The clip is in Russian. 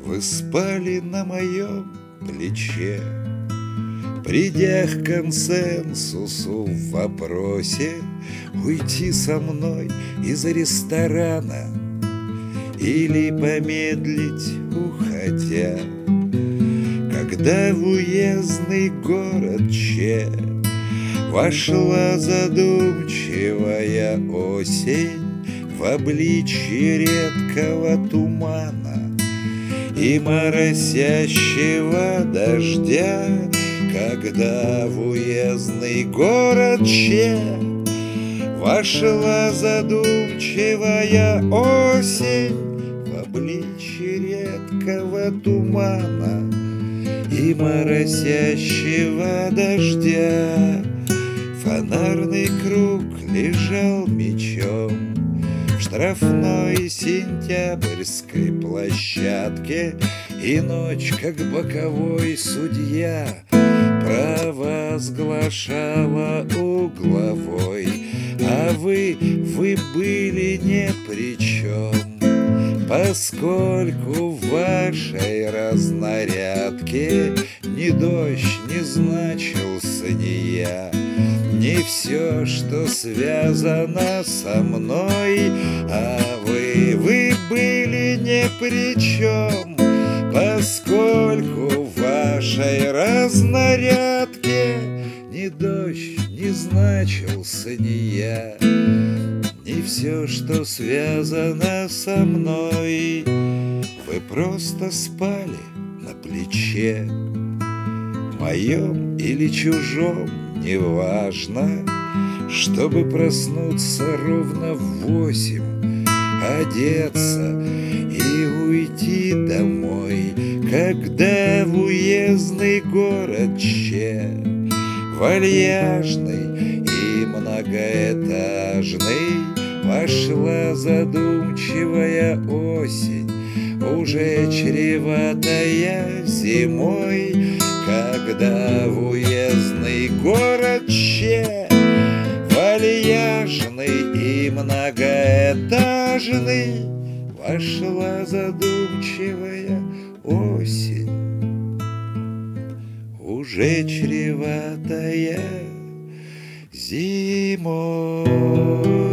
Вы спали на моем плече, придя к консенсусу в вопросе уйти со мной из ресторана или помедлить, уходя. Когда в уездный город Че вошла задумчивая осень в обличье редкого тумана и моросящего дождя, когда в уездный город Че вошла задумчивая осень в обличье редкого тумана и моросящего дождя, фонарный круг лежал мечом в штрафной сентябрьской площадке, и ночь, как боковой судья, провозглашала угловой, а вы были ни при чем, поскольку в вашей разнарядке ни дождь не значился, ни я, не все, что связано со мной, а вы были ни при чем, поскольку в вашей разнарядке ни дождь не значился, ни я, не все, что связано со мной. Вы просто спали на плече, моем или чужом, неважно, чтобы проснуться ровно в 8, одеться и уйти домой, когда в уездный город Че, вальяжный и многоэтажный, вошла задумчивая осень, уже чреватая зимой, когда в уездный город Че, вальяжный и многоэтажный, вошла задумчивая осень, уже чреватая зимой.